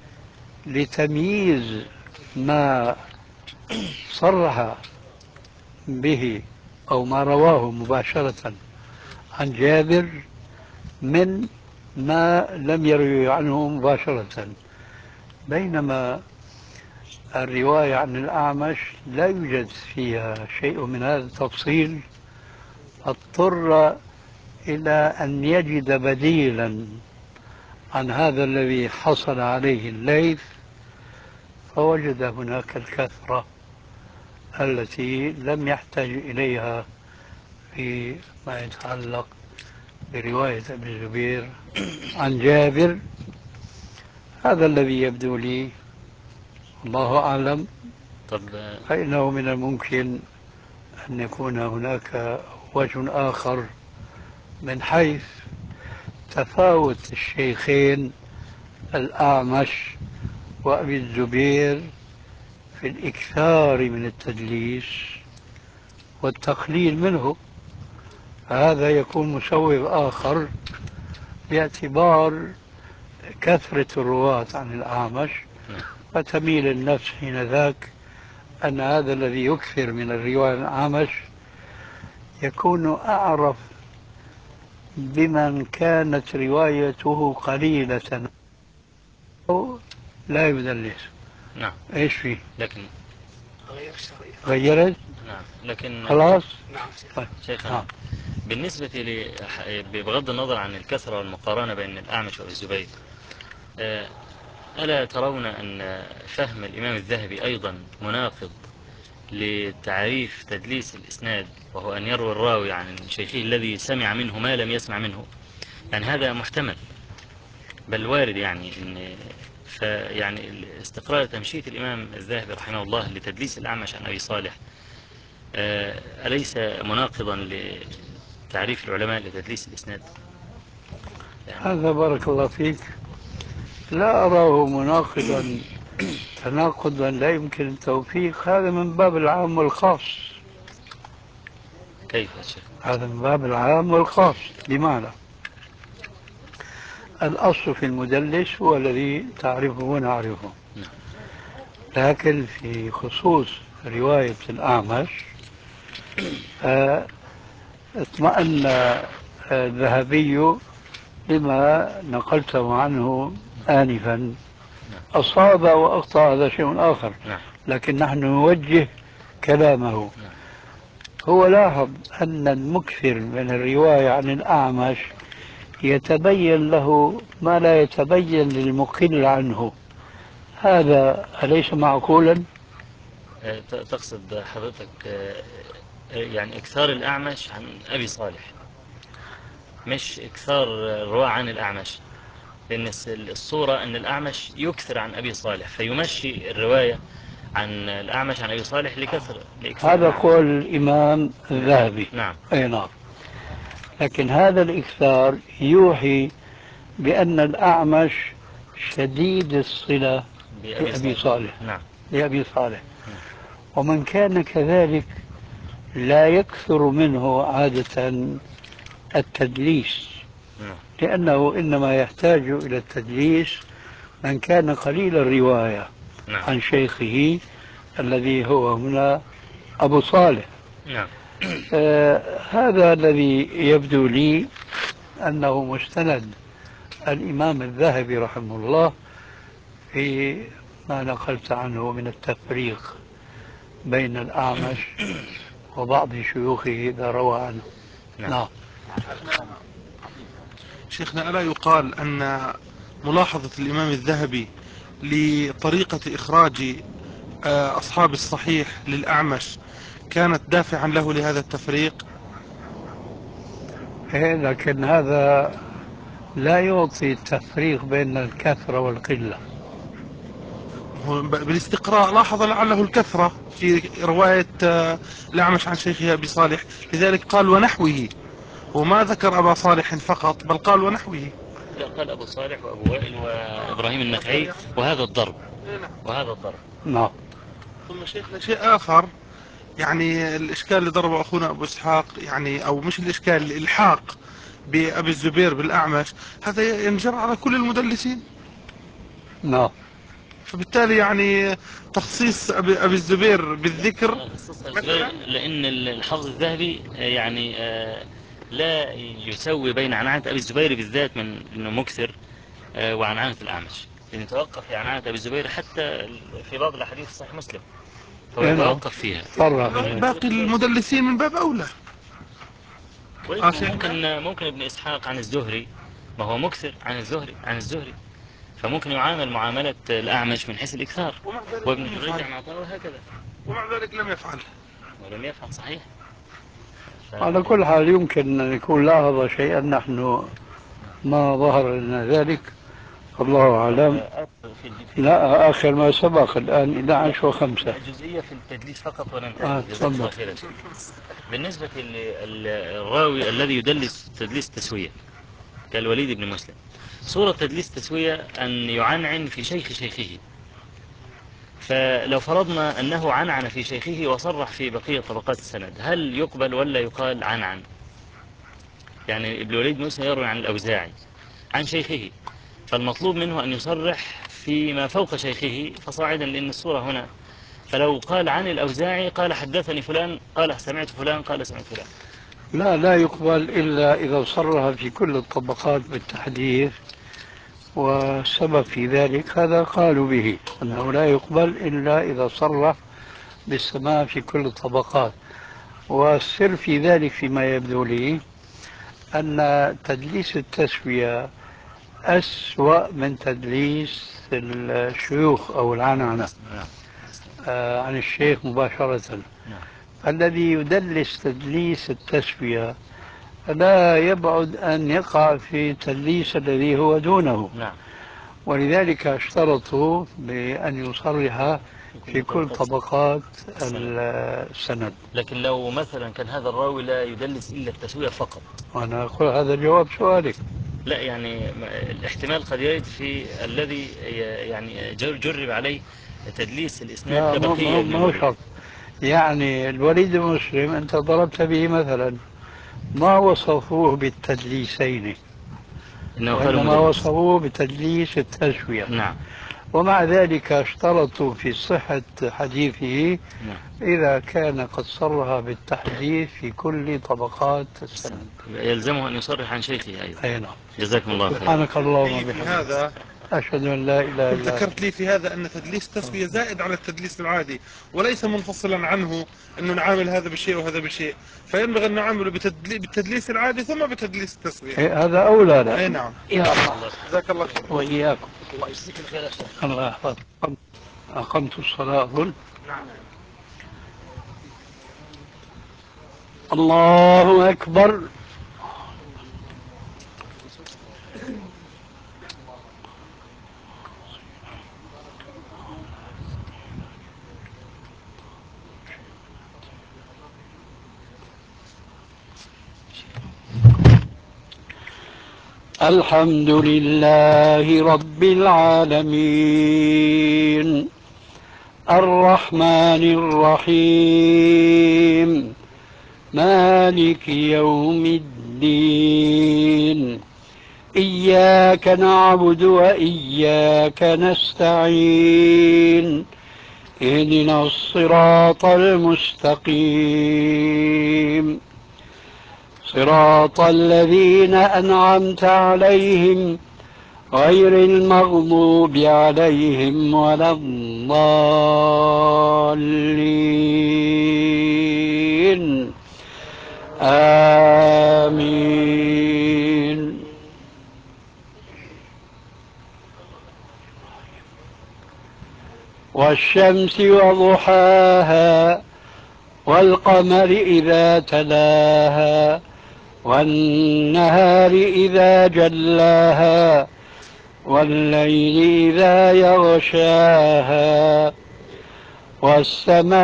Speaker 4: لتمييز ما صرح به أو ما رواه مباشرة عن جابر من ما لم يروي عنه مباشرة، بينما الرواية عن الأعمش لا يوجد فيها شيء من هذا التفصيل، اضطر إلى أن يجد بديلا عن هذا الذي حصل عليه الليث، فوجد هناك الكثرة التي لم يحتاج إليها فيما يتعلق برواية أبي الزبير عن جابر. هذا الذي يبدو لي، الله أعلم.
Speaker 3: طب
Speaker 4: فإنه من الممكن أن يكون هناك وجه آخر من حيث تفاوت الشيخين الأعمش وأبي الزبير في الإكثار من التدليس والتقليل منه، فهذا يكون مسوغ آخر باعتبار كثرة الرواة عن الأعمش، فتميل النفس حين ذاك أن هذا الذي يكثر من الرواية عن الأعمش يكون أعرف بمن كانت روايته قليلة أو لا يدلس.
Speaker 3: نعم.
Speaker 4: إيش فيه؟
Speaker 3: لكن
Speaker 4: غيرت؟
Speaker 3: نعم. لكن
Speaker 4: خلاص؟
Speaker 2: نعم.
Speaker 4: طيب.
Speaker 3: شيخنا، بالنسبة بغض النظر عن الكثرة والمقارنة بين الأعمش وأبي الزبير، ألا ترون أن فهم الإمام الذهبي أيضا مناقض لتعريف تدليس الإسناد، وهو أن يروي الراوي عن شيخه الذي سمع منه ما لم يسمع منه؟ يعني هذا محتمل بل وارد، يعني أن يعني استقرار تمشية الإمام الذهبي رحمه الله لتدليس الأعمش عن أبي صالح أليس مناقضا لتعريف العلماء لتدليس الإسناد؟ يعني
Speaker 4: هذا بارك الله فيك لا أراه مناقضا تناقضا لا يمكن التوفيق، هذا من باب العام والخاص.
Speaker 3: كيف يا شيخ؟
Speaker 4: هذا من باب العام والخاص، بمعنى الأصل في المدلس هو الذي تعرفه ونعرفه، لكن في خصوص رواية الأعمش اطمأن الذهبي لما نقلته عنه آنفا. أصاب وأخطأ هذا شيء آخر، لكن نحن نوجه كلامه. هو لاحظ أن المكثر من الرواية عن الأعمش يتبين له ما لا يتبين للمقل عنه، هذا أليس معقولا؟
Speaker 3: تقصد حضرتك يعني إكثار الأعمش عن أبي صالح، مش إكثار الرواة عن الأعمش، لأن الصورة أن الأعمش يكثر عن أبي صالح فيمشي الرواية عن الأعمش عن أبي صالح لإكثار
Speaker 4: هذا قول الإمام الذهبي.
Speaker 3: نعم.
Speaker 4: أي نعم. لكن هذا الإكثار يوحي بأن الأعمش شديد الصلة بأبي صالح.
Speaker 3: نعم.
Speaker 4: لأبي صالح. ومن كان كذلك لا يكثر منه عادة التدليس،
Speaker 3: نعم.
Speaker 4: لأنه إنما يحتاج إلى التدليس من كان قليل الرواية
Speaker 3: نعم.
Speaker 4: عن شيخه الذي هو هنا أبو صالح.
Speaker 3: نعم.
Speaker 4: هذا الذي يبدو لي أنه مستند الإمام الذهبي رحمه الله في ما نقلت عنه من التفريق بين الأعمش وبعض شيوخه إذا روى عنه.
Speaker 3: نعم.
Speaker 4: نعم.
Speaker 8: شيخنا، ألا يقال أن ملاحظة الإمام الذهبي لطريقة إخراج أصحاب الصحيح للأعمش كانت دافعا له لهذا التفريق؟
Speaker 4: لكن هذا لا يعطي التفريق بين الكثرة والقلة.
Speaker 8: هو بالاستقراء لاحظ لعله الكثرة في رواية الأعمش عن شيخه أبي صالح، لذلك قال ونحوه، وما ذكر أبا صالح فقط بل قال ونحوه.
Speaker 3: لا، قال أبو صالح وأبو وائل وإبراهيم النخعي وهذا الضرب وهذا الضرب.
Speaker 4: نعم.
Speaker 8: ثم شيخنا شيء آخر، يعني الإشكال اللي ضربه أخونا أبو إسحاق، يعني أو مش الإشكال، الإلحاق بأبي الزبير بالأعمش، هذا ينجر على كل المدلسين.
Speaker 4: نعم.
Speaker 8: فبالتالي يعني تخصيص أبي الزبير بالذكر
Speaker 3: لأن الحافظ الذهبي يعني لا يسوي بين عنعنة أبي الزبير بالذات من أنه مكثر وعنعنة الأعمش، لأن يتوقف في عنعنة أبي الزبير حتى في بعض الأحاديث في صحيح مسلم فهو يتوقف فيها.
Speaker 8: باقي المدلسين من باب أولى.
Speaker 3: ممكن ابن إسحاق عن الزهري، ما هو مكثر عن الزهري فممكن يعامل معاملة الأعمش من حيث الإكثار، وابن جريج عن عطاء وهكذا،
Speaker 8: ومع ذلك لم يفعل.
Speaker 3: ولم يفعل. صحيح.
Speaker 4: على كل حال يمكن أن يكون لاحظ شيئا نحن ما ظهر لنا ذلك، الله أعلم. لا، آخر ما سبق الآن 11:05.
Speaker 3: جزئية في التدليس فقط وننتهي. جزاك الله خيرا. بالنسبة للراوي الذي يدلس تدليس تسوية كالوليد بن مسلم، صورة تدليس تسوية أن يعنعن في شيخ شيخه، فلو فرضنا أنه عنعن في شيخه وصرح في بقية طبقات السند، هل يقبل ولا يقال عنعن؟ يعني ابن الوليد بن مسلم يروي عن الأوزاعي عن شيخه، فالمطلوب منه أن يصرح فيما فوق شيخه فصاعدا، لأن الصورة هنا، فلو قال عن الأوزاعي قال حدثني فلان قال سمعت فلان قال سمعت فلان.
Speaker 4: لا يقبل إلا إذا صرح في كل الطبقات بالتحديث، والسبب في ذلك هذا قالوا به أنه لا يقبل إلا إذا صرح بالسماع في كل الطبقات. والسر في ذلك فيما يبدو لي أن تدليس التسوية أسوأ من تدليس الشيوخ أو العنعنة عن الشيخ مباشرة. الذي يدلس تدليس التسوية لا يبعد أن يقع في تدليس الذي هو دونه. ولذلك اشترطوا بأن يصرح في كل طبقات السند.
Speaker 3: لكن لو مثلا كان هذا الراوي لا يدلس إلا التسوية فقط،
Speaker 4: وأنا أقول هذا جواب سؤالك.
Speaker 3: لا يعني الاحتمال قد يرد في الذي يعني جرب عليه تدليس الإسناد كبقية
Speaker 4: ما هو شرط. يعني الوليد بن مسلم أنت ضربت به مثلا، ما وصفوه بالتدليسين، وإنما وصفوه بتدليس التسوية.
Speaker 3: نعم.
Speaker 4: ومع ذلك اشترطوا في صحة حديثه إذا كان قد صرح بالتحديث في كل طبقات السند
Speaker 3: يلزمه أن يصرح عن شيخه أيضا.
Speaker 4: أي نعم.
Speaker 3: جزاكم الله خيرا.
Speaker 4: سبحانك اللهم
Speaker 8: وبحمدك. هذا
Speaker 4: أشهد أن لا إله إلا أنت.
Speaker 8: ذكرت لي في هذا أن تدليس التسوية زائد على التدليس العادي وليس منفصلا عنه، أنه نعامل هذا بشيء وهذا بشيء، فينبغي أن نعامله بالتدليس العادي ثم بتدليس التسوية.
Speaker 4: هذا أولى لا.
Speaker 8: أي نعم.
Speaker 4: يا الله.
Speaker 8: جزاك الله خير.
Speaker 4: وإياكم.
Speaker 3: الله يجزيك الخير يا شيخ.
Speaker 4: الله يحفظكم. أقمت الصلاة أظن.
Speaker 3: نعم.
Speaker 4: الله أكبر. الحمد لله رب العالمين، الرحمن الرحيم مالك يوم الدين إياك نعبد وإياك نستعين اهدنا الصراط المستقيم صراط الذين أنعمت عليهم غير المغضوب عليهم ولا الضالين آمين. والشمس وضحاها والقمر إذا تلاها والنهار إذا جلاها والليل إذا يغشاها والسماء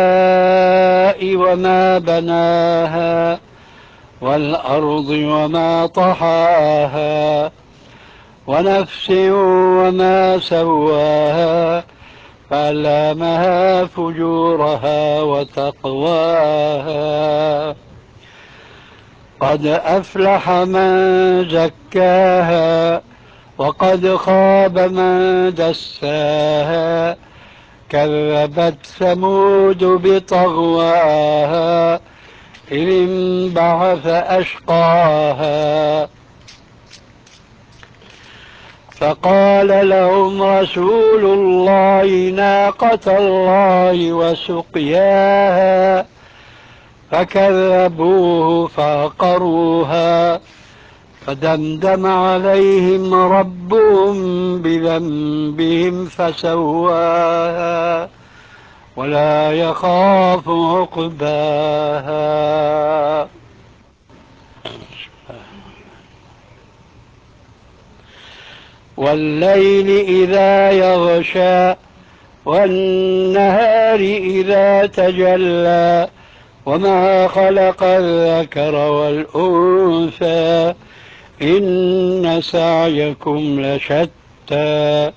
Speaker 4: وما بناها والأرض وما طحاها ونفس وما سواها فألهمها فجورها وتقواها قد أفلح من زكاها وقد خاب من دساها كذبت ثمود بطغواها إذ انبعث أشقاها فقال لهم رسول الله ناقة الله وسقياها فكذبوه فعقروها فدمدم عليهم ربهم بذنبهم فسواها ولا يخاف عقباها. والليل إذا يغشى والنهار إذا تجلى وما خلق الذكر والأنثى إن سعيكم لشتى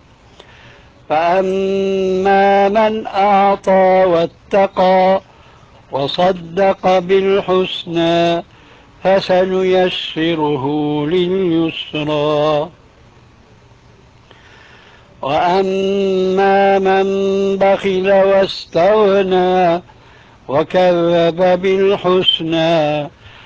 Speaker 4: فأما من أعطى واتقى وصدق بالحسنى فسنيسره لليسرى وأما من بخل واستغنى وكذب بالحسنى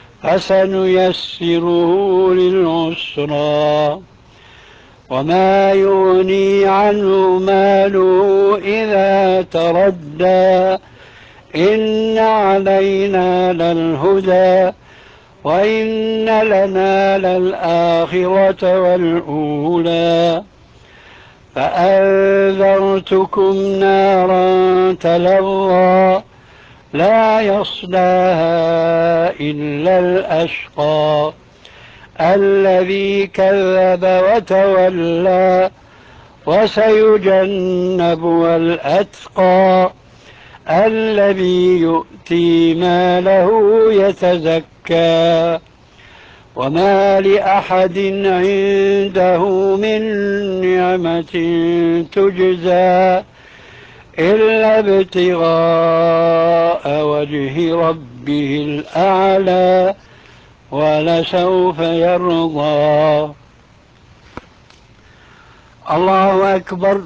Speaker 4: فسنيسره للعسرى وما يغني عنه ماله إذا تردى إن علينا للهدى وإن لنا للآخرة والأولى فأنذرتكم نارا تلظى لا يصلاها إلا الأشقى الذي كذب وتولى وسيجنبها الأتقى الذي يؤتي ماله يتزكى وما لأحد عنده من نعمة تجزى إلا ابتغاء وجه ربه الأعلى ولسوف يرضى. الله أكبر.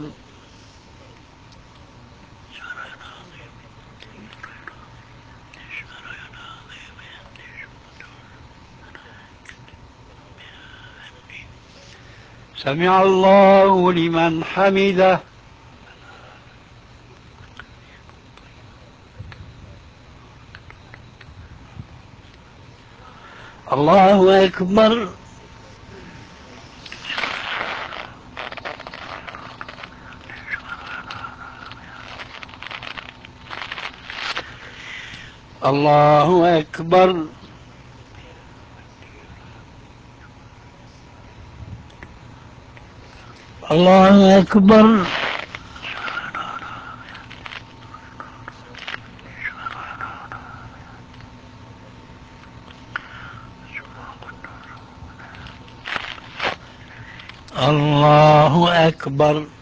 Speaker 4: سمع الله لمن حمده. الله أكبر. الله أكبر. الله أكبر. الله أكبر.